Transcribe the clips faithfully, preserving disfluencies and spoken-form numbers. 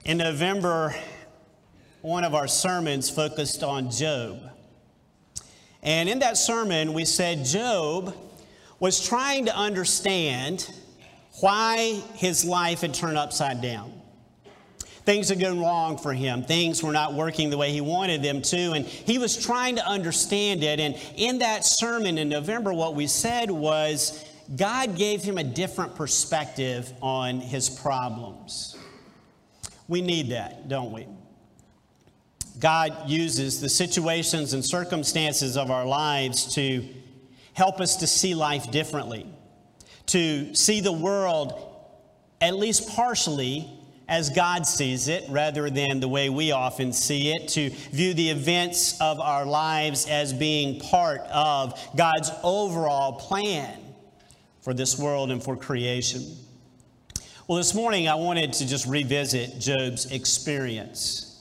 In November, one of our sermons focused on Job. And in that sermon, we said Job was trying to understand why his life had turned upside down. Things had gone wrong for him. Things were not working the way he wanted them to, and he was trying to understand it. And in that sermon in November, what we said was God gave him a different perspective on his problems. We need that, don't we? God uses the situations and circumstances of our lives to help us to see life differently, to see the world at least partially as God sees it rather than the way we often see it, to view the events of our lives as being part of God's overall plan for this world and for creation. Well, this morning I wanted to just revisit Job's experience.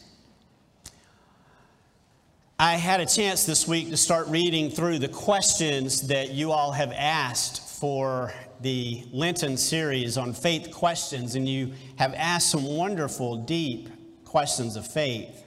I had a chance this week to start reading through the questions that you all have asked for the Lenten series on faith questions, and you have asked some wonderful, deep questions of faith.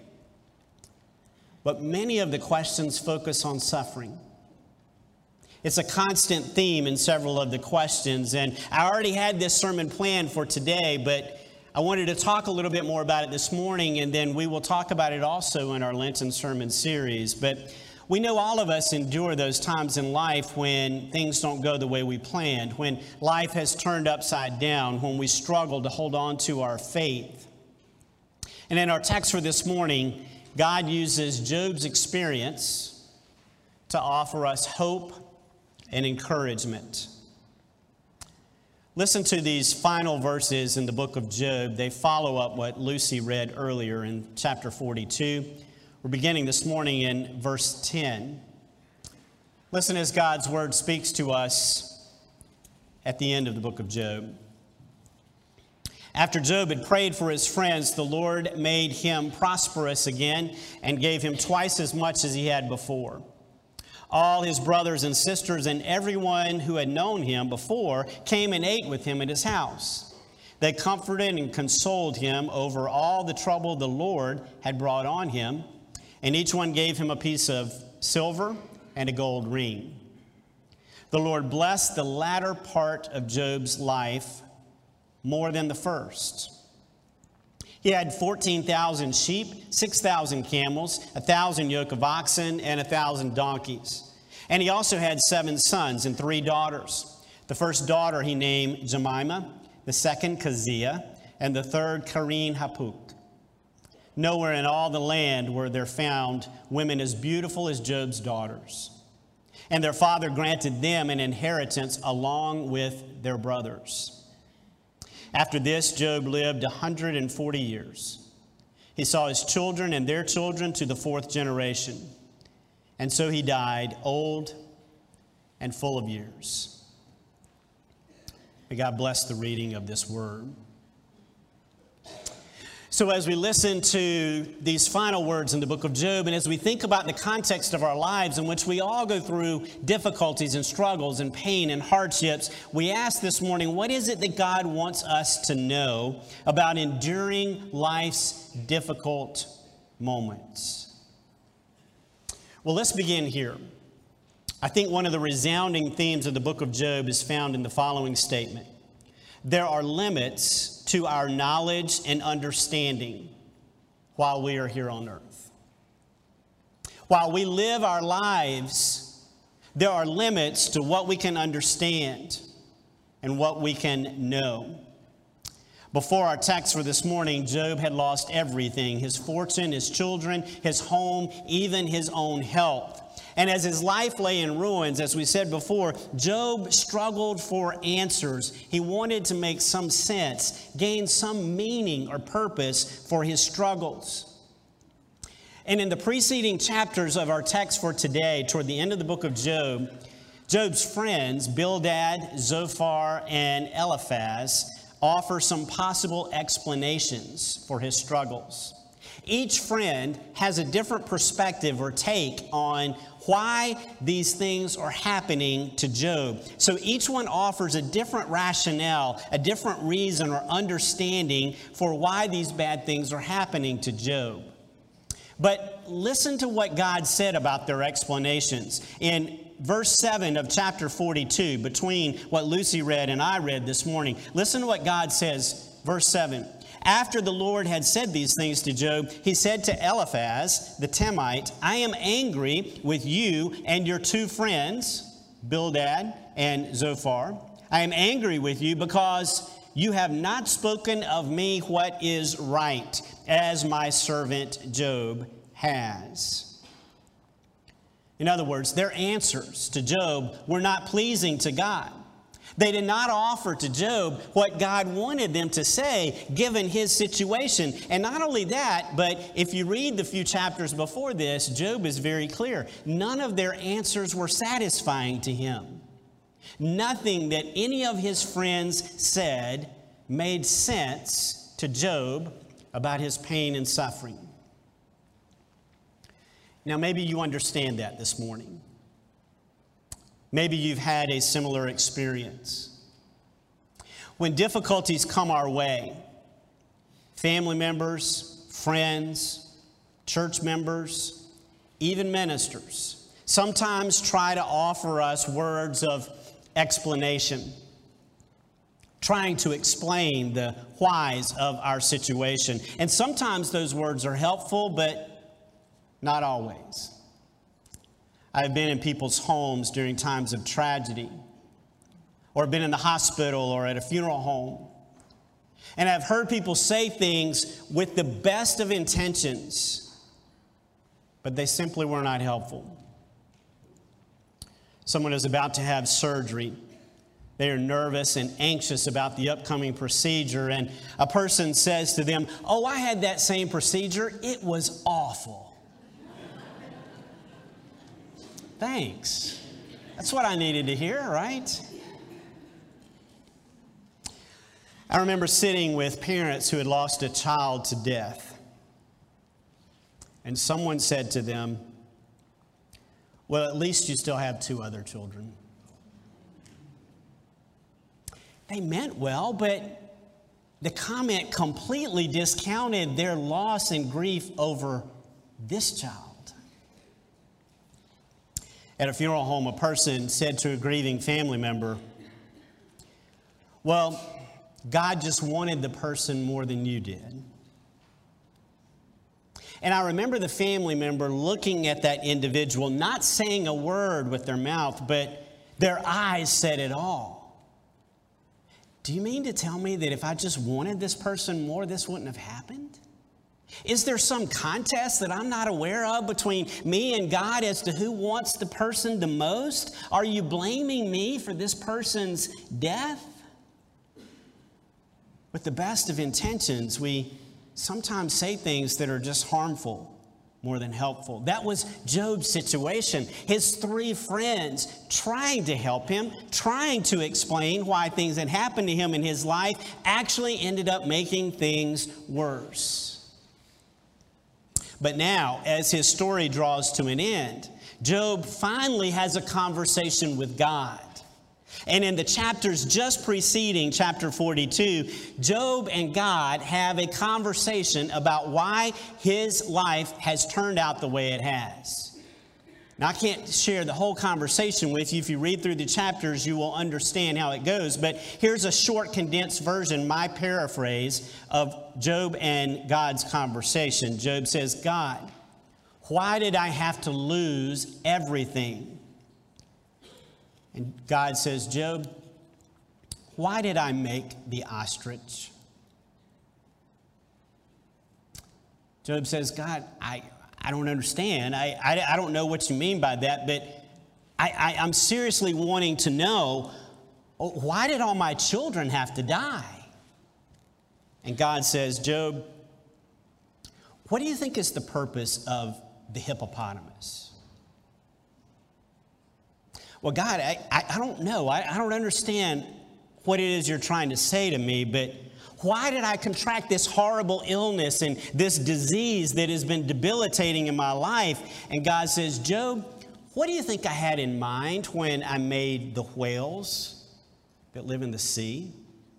But many of the questions focus on suffering. It's a constant theme in several of the questions, and I already had this sermon planned for today, but I wanted to talk a little bit more about it this morning, and then we will talk about it also in our Lenten sermon series. But we know all of us endure those times in life when things don't go the way we planned, when life has turned upside down, when we struggle to hold on to our faith. And in our text for this morning, God uses Job's experience to offer us hope and encouragement. Listen to these final verses in the book of Job. They follow up what Lucy read earlier in chapter forty-two. We're beginning this morning in verse ten. Listen as God's word speaks to us at the end of the book of Job. After Job had prayed for his friends, the Lord made him prosperous again and gave him twice as much as he had before. All his brothers and sisters and everyone who had known him before came and ate with him at his house. They comforted and consoled him over all the trouble the Lord had brought on him, and each one gave him a piece of silver and a gold ring. The Lord blessed the latter part of Job's life more than the first. He had fourteen thousand sheep, six thousand camels, one thousand yoke of oxen, and one thousand donkeys. And he also had seven sons and three daughters. The first daughter he named Jemima, the second Keziah, and the third Karine Hapuk. Nowhere in all the land were there found women as beautiful as Job's daughters. And their father granted them an inheritance along with their brothers. After this, Job lived one hundred forty years. He saw his children and their children to the fourth generation. And so he died old and full of years. May God bless the reading of this word. So as we listen to these final words in the book of Job, and as we think about the context of our lives in which we all go through difficulties and struggles and pain and hardships, we ask this morning, what is it that God wants us to know about enduring life's difficult moments? Well, let's begin here. I think one of the resounding themes of the book of Job is found in the following statement. There are limits to our knowledge and understanding while we are here on earth. While we live our lives, there are limits to what we can understand and what we can know. Before our text for this morning, Job had lost everything: his fortune, his children, his home, even his own health. And as his life lay in ruins, as we said before, Job struggled for answers. He wanted to make some sense, gain some meaning or purpose for his struggles. And in the preceding chapters of our text for today, toward the end of the book of Job, Job's friends, Bildad, Zophar, and Eliphaz, offer some possible explanations for his struggles. Each friend has a different perspective or take on why these things are happening to Job. So each one offers a different rationale, a different reason or understanding for why these bad things are happening to Job. But listen to what God said about their explanations. In verse seven of chapter forty-two, between what Lucy read and I read this morning, listen to what God says, verse seven. After the Lord had said these things to Job, he said to Eliphaz the Temite, I am angry with you and your two friends, Bildad and Zophar. I am angry with you because you have not spoken of me what is right, as my servant Job has. In other words, their answers to Job were not pleasing to God. They did not offer to Job what God wanted them to say, given his situation. And not only that, but if you read the few chapters before this, Job is very clear. None of their answers were satisfying to him. Nothing that any of his friends said made sense to Job about his pain and suffering. Now, maybe you understand that this morning. Maybe you've had a similar experience. When difficulties come our way, family members, friends, church members, even ministers sometimes try to offer us words of explanation, trying to explain the whys of our situation. And sometimes those words are helpful, but not always. I've been in people's homes during times of tragedy, or been in the hospital or at a funeral home. And I've heard people say things with the best of intentions, but they simply were not helpful. Someone is about to have surgery. They are nervous and anxious about the upcoming procedure, and a person says to them, "Oh, I had that same procedure. It was awful." Thanks. That's what I needed to hear, right? I remember sitting with parents who had lost a child to death. And someone said to them, "Well, at least you still have two other children." They meant well, but the comment completely discounted their loss and grief over this child. At a funeral home, a person said to a grieving family member, "Well, God just wanted the person more than you did." And I remember the family member looking at that individual, not saying a word with their mouth, but their eyes said it all. "Do you mean to tell me that if I just wanted this person more, this wouldn't have happened? Is there some contest that I'm not aware of between me and God as to who wants the person the most? Are you blaming me for this person's death?" With the best of intentions, we sometimes say things that are just harmful more than helpful. That was Job's situation. His three friends trying to help him, trying to explain why things that happened to him in his life actually ended up making things worse. But now, as his story draws to an end, Job finally has a conversation with God. And in the chapters just preceding chapter forty-two, Job and God have a conversation about why his life has turned out the way it has. Now, I can't share the whole conversation with you. If you read through the chapters, you will understand how it goes. But here's a short, condensed version, my paraphrase of Job and God's conversation. Job says, "God, why did I have to lose everything?" And God says, "Job, why did I make the ostrich?" Job says, "God, I... I don't understand. I, I, I don't know what you mean by that, but I, I, I'm seriously wanting to know, why did all my children have to die?" And God says, "Job, what do you think is the purpose of the hippopotamus?" "Well, God, I, I, I don't know. I, I don't understand what it is you're trying to say to me, but Why did I contract this horrible illness and this disease that has been debilitating in my life? And God says, Job, what do you think I had in mind when I made the whales that live in the sea?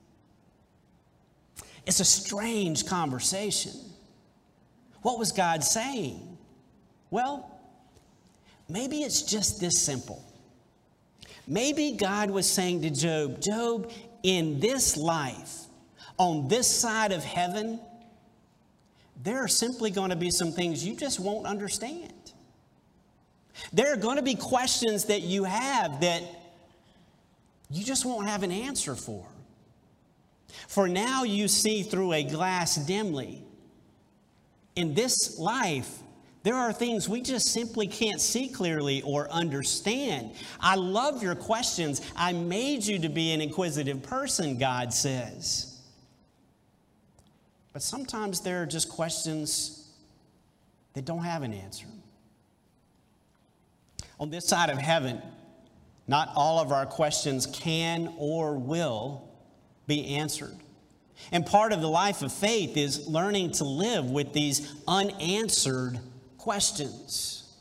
It's a strange conversation. What was God saying? Well, maybe it's just this simple. Maybe God was saying to Job, Job, in this life, on this side of heaven, there are simply going to be some things you just won't understand. There are going to be questions that you have that you just won't have an answer for. For now you see through a glass dimly. In this life, there are things we just simply can't see clearly or understand. I love your questions. I made you to be an inquisitive person, God says. But sometimes there are just questions that don't have an answer. On this side of heaven, not all of our questions can or will be answered. And part of the life of faith is learning to live with these unanswered questions.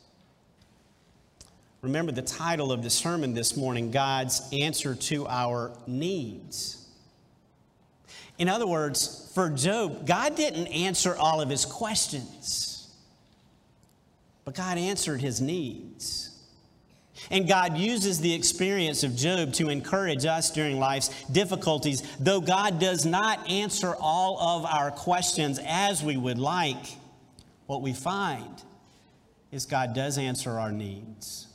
Remember the title of the sermon this morning, God's answer to our needs. In other words, for Job, God didn't answer all of his questions, but God answered his needs. And God uses the experience of Job to encourage us during life's difficulties. Though God does not answer all of our questions as we would like, what we find is God does answer our needs.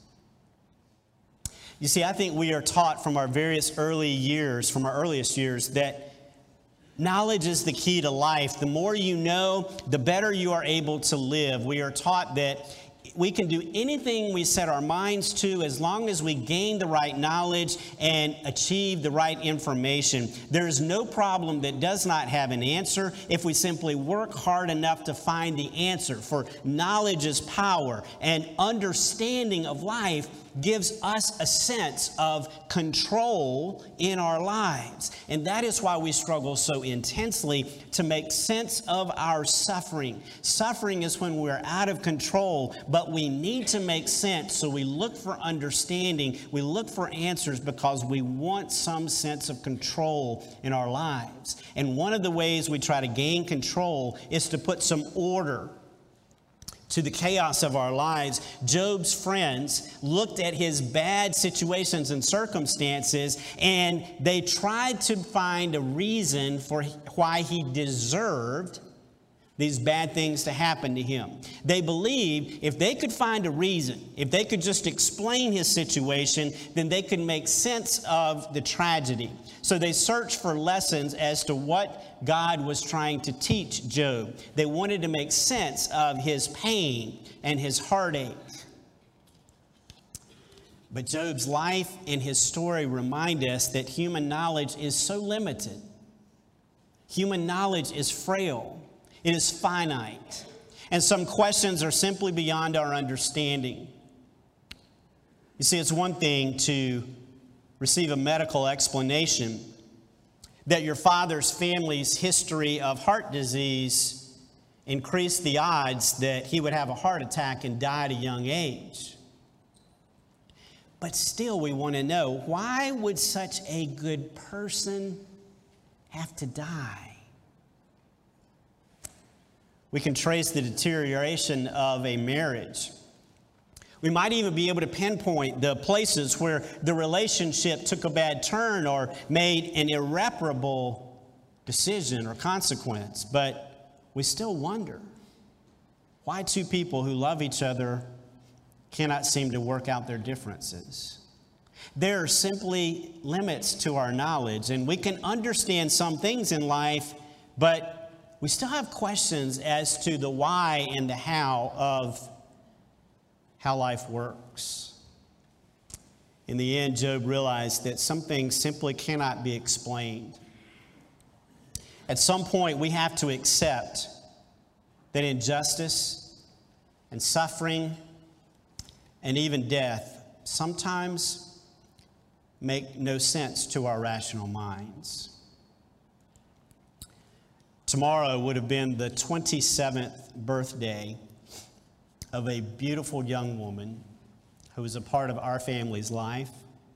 You see, I think we are taught from our various early years, from our earliest years, that knowledge is the key to life. The more you know, the better you are able to live. We are taught that we can do anything we set our minds to as long as we gain the right knowledge and achieve the right information. There is no problem that does not have an answer if we simply work hard enough to find the answer. For knowledge is power, and understanding of life gives us a sense of control in our lives. And that is why we struggle so intensely to make sense of our suffering. Suffering is when we're out of control, but we need to make sense. So we look for understanding. We look for answers because we want some sense of control in our lives. And one of the ways we try to gain control is to put some order to the chaos of our lives. Job's friends looked at his bad situations and circumstances, and they tried to find a reason for why he deserved these bad things to happen to him. They believed if they could find a reason, if they could just explain his situation, then they could make sense of the tragedy. So they searched for lessons as to what God was trying to teach Job. They wanted to make sense of his pain and his heartache. But Job's life and his story remind us that human knowledge is so limited. Human knowledge is frail. It is finite. And some questions are simply beyond our understanding. You see, it's one thing to receive a medical explanation that your father's family's history of heart disease increased the odds that he would have a heart attack and die at a young age. But still, we want to know, why would such a good person have to die? We can trace the deterioration of a marriage. We might even be able to pinpoint the places where the relationship took a bad turn or made an irreparable decision or consequence. But we still wonder why two people who love each other cannot seem to work out their differences. There are simply limits to our knowledge, and we can understand some things in life, but we still have questions as to the why and the how of how life works. In the end, Job realized that some things simply cannot be explained. At some point, we have to accept that injustice and suffering and even death sometimes make no sense to our rational minds. Tomorrow would have been the twenty-seventh birthday of a beautiful young woman who was a part of our family's life.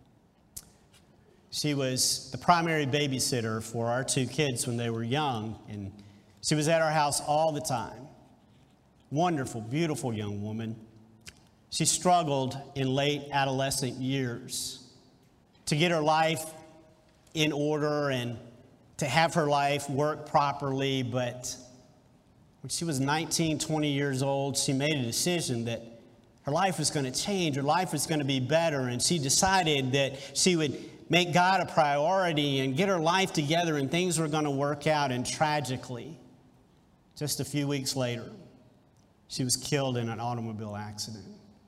She was the primary babysitter for our two kids when they were young, and she was at our house all the time. Wonderful, beautiful young woman. She struggled in late adolescent years to get her life in order and to have her life work properly, but when she was nineteen, twenty years old, she made a decision that her life was going to change, her life was going to be better, and she decided that she would make God a priority and get her life together, and things were going to work out. And tragically, just a few weeks later, she was killed in an automobile accident.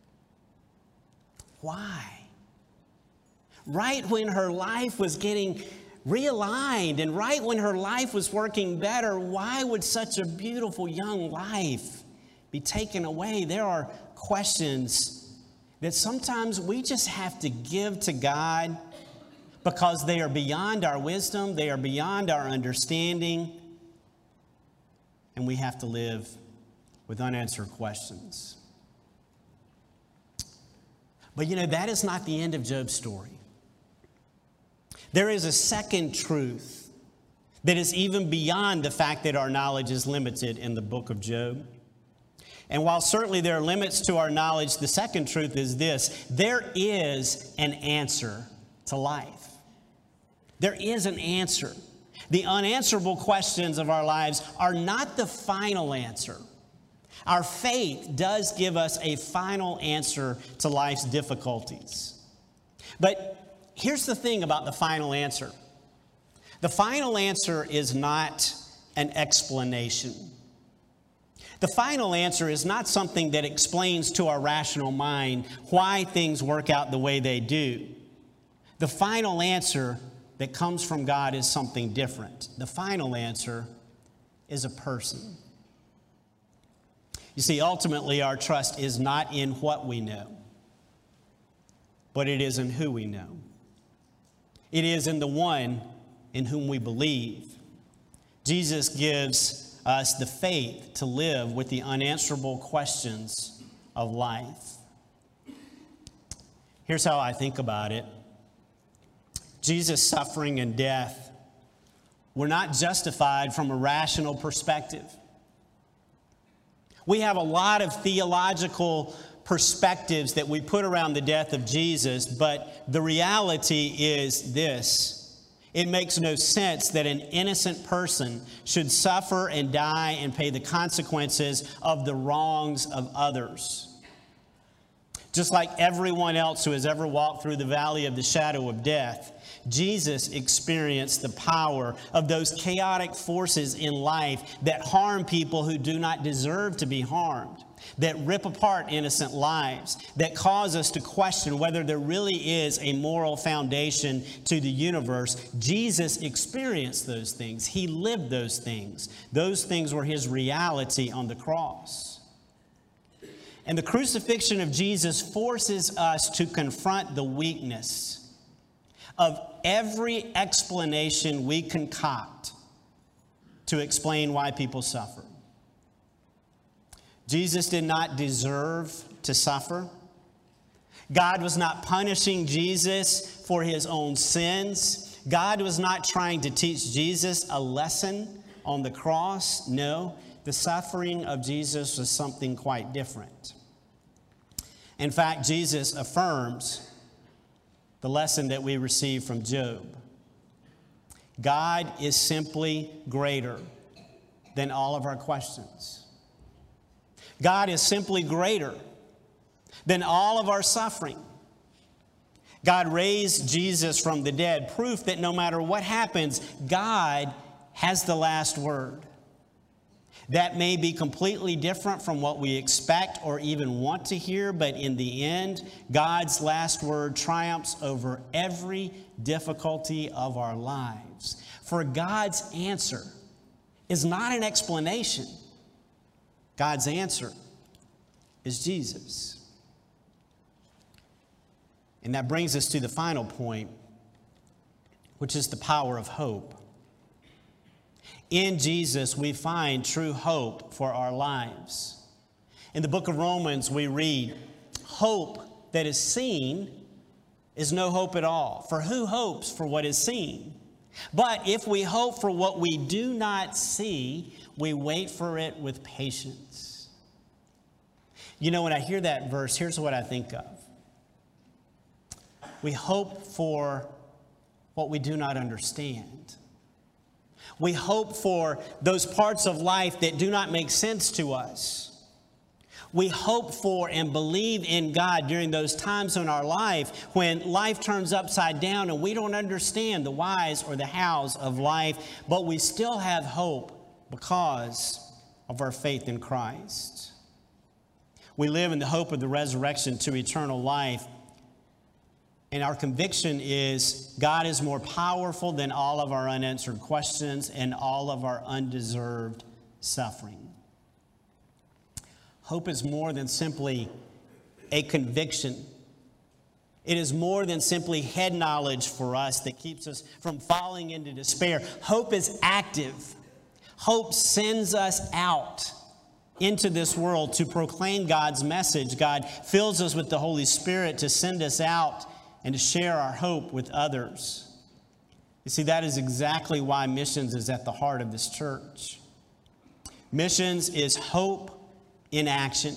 Why? Right when her life was getting realigned and right when her life was working better, why would such a beautiful young life be taken away? There are questions that sometimes we just have to give to God because they are beyond our wisdom, they are beyond our understanding, and we have to live with unanswered questions. But you know, that is not the end of Job's story. There is a second truth that is even beyond the fact that our knowledge is limited in the book of Job. And while certainly there are limits to our knowledge, the second truth is this: there is an answer to life. There is an answer. The unanswerable questions of our lives are not the final answer. Our faith does give us a final answer to life's difficulties. But here's the thing about the final answer. The final answer is not an explanation. The final answer is not something that explains to our rational mind why things work out the way they do. The final answer that comes from God is something different. The final answer is a person. You see, ultimately, our trust is not in what we know, but it is in who we know. It is in the one in whom we believe. Jesus gives us the faith to live with the unanswerable questions of life. Here's how I think about it. Jesus' suffering and death were not justified from a rational perspective. We have a lot of theological perspectives that we put around the death of Jesus, but the reality is this: it makes no sense that an innocent person should suffer and die and pay the consequences of the wrongs of others. Just like everyone else who has ever walked through the valley of the shadow of death, Jesus experienced the power of those chaotic forces in life that harm people who do not deserve to be harmed, that rip apart innocent lives, that cause us to question whether there really is a moral foundation to the universe. Jesus experienced those things. He lived those things. Those things were his reality on the cross. And the crucifixion of Jesus forces us to confront the weakness of every explanation we concoct to explain why people suffer. Jesus did not deserve to suffer. God was not punishing Jesus for his own sins. God was not trying to teach Jesus a lesson on the cross. No, the suffering of Jesus was something quite different. In fact, Jesus affirms the lesson that we receive from Job. God is simply greater than all of our questions. God is simply greater than all of our suffering. God raised Jesus from the dead, proof that no matter what happens, God has the last word. That may be completely different from what we expect or even want to hear, but in the end, God's last word triumphs over every difficulty of our lives. For God's answer is not an explanation. God's answer is Jesus. And that brings us to the final point, which is the power of hope. In Jesus, we find true hope for our lives. In the book of Romans, we read, hope that is seen is no hope at all. For who hopes for what is seen? But if we hope for what we do not see, we wait for it with patience. You know, when I hear that verse, here's what I think of. We hope for what we do not understand. We hope for those parts of life that do not make sense to us. We hope for and believe in God during those times in our life when life turns upside down and we don't understand the whys or the hows of life, but we still have hope because of our faith in Christ. We live in the hope of the resurrection to eternal life. And our conviction is God is more powerful than all of our unanswered questions and all of our undeserved suffering. Hope is more than simply a conviction. It is more than simply head knowledge for us that keeps us from falling into despair. Hope is active. Hope sends us out into this world to proclaim God's message. God fills us with the Holy Spirit to send us out and to share our hope with others. You see, that is exactly why missions is at the heart of this church. Missions is hope in action.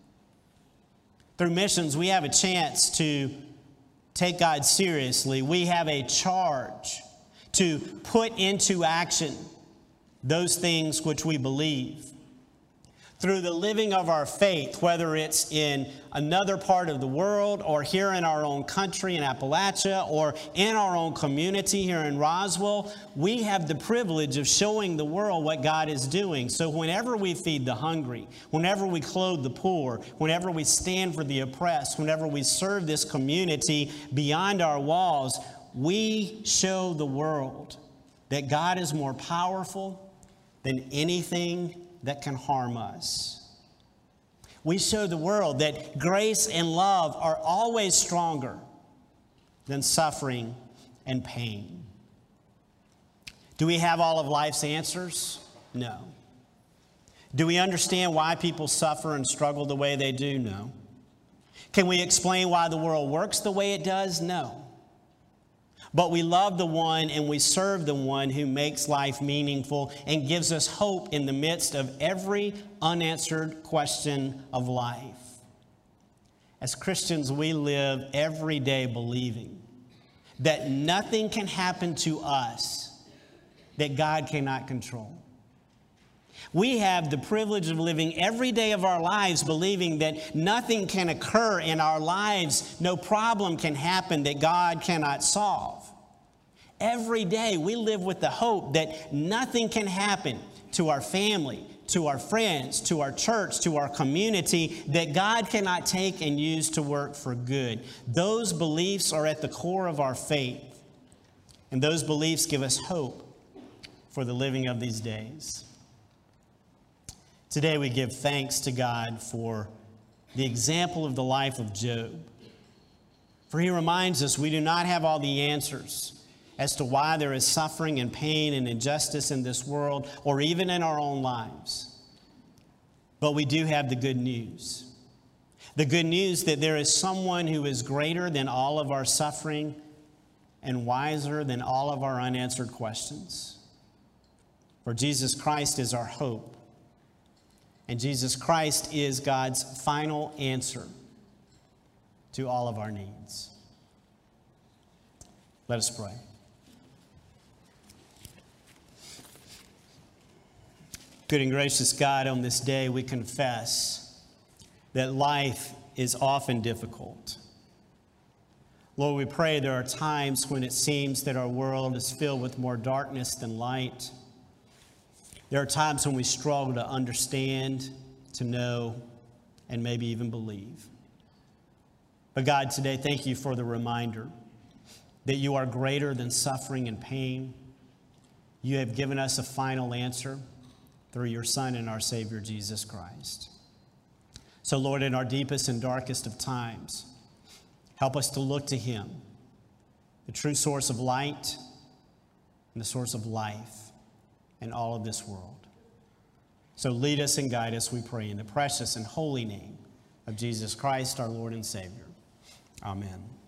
Through missions, we have a chance to take God seriously. We have a charge to put into action those things which we believe. Through the living of our faith, whether it's in another part of the world or here in our own country in Appalachia or in our own community here in Roswell, we have the privilege of showing the world what God is doing. So whenever we feed the hungry, whenever we clothe the poor, whenever we stand for the oppressed, whenever we serve this community beyond our walls, we show the world that God is more powerful than anything that can harm us. We show the world that grace and love are always stronger than suffering and pain. Do we have all of life's answers? No. Do we understand why people suffer and struggle the way they do? No. Can we explain why the world works the way it does? No. But we love the one and we serve the one who makes life meaningful and gives us hope in the midst of every unanswered question of life. As Christians, we live every day believing that nothing can happen to us that God cannot control. We have the privilege of living every day of our lives believing that nothing can occur in our lives, no problem can happen that God cannot solve. Every day we live with the hope that nothing can happen to our family, to our friends, to our church, to our community that God cannot take and use to work for good. Those beliefs are at the core of our faith, and those beliefs give us hope for the living of these days. Today we give thanks to God for the example of the life of Job. For he reminds us we do not have all the answers as to why there is suffering and pain and injustice in this world or even in our own lives. But we do have the good news. The good news that there is someone who is greater than all of our suffering and wiser than all of our unanswered questions. For Jesus Christ is our hope. And Jesus Christ is God's final answer to all of our needs. Let us pray. Good and gracious God, on this day we confess that life is often difficult. Lord, we pray there are times when it seems that our world is filled with more darkness than light. There are times when we struggle to understand, to know, and maybe even believe. But God, today, thank you for the reminder that you are greater than suffering and pain. You have given us a final answer through your Son and our Savior, Jesus Christ. So, Lord, in our deepest and darkest of times, help us to look to him, the true source of light and the source of life. and all of this world. So lead us and guide us, we pray, in the precious and holy name of Jesus Christ, our Lord and Savior. Amen.